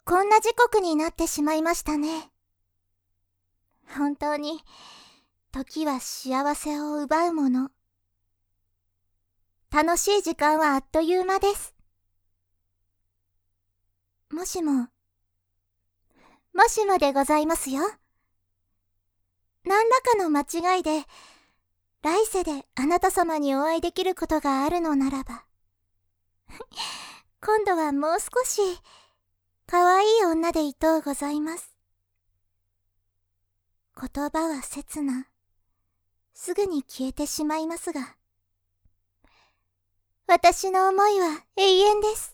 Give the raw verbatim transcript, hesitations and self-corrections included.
こんな時刻になってしまいましたね。本当に、時は幸せを奪うもの。楽しい時間はあっという間です。もしも、もしもでございますよ。何らかの間違いで、来世であなた様にお会いできることがあるのならば、今度はもう少し、可愛い女でいとうございます。言葉は刹那、すぐに消えてしまいますが、私の思いは永遠です。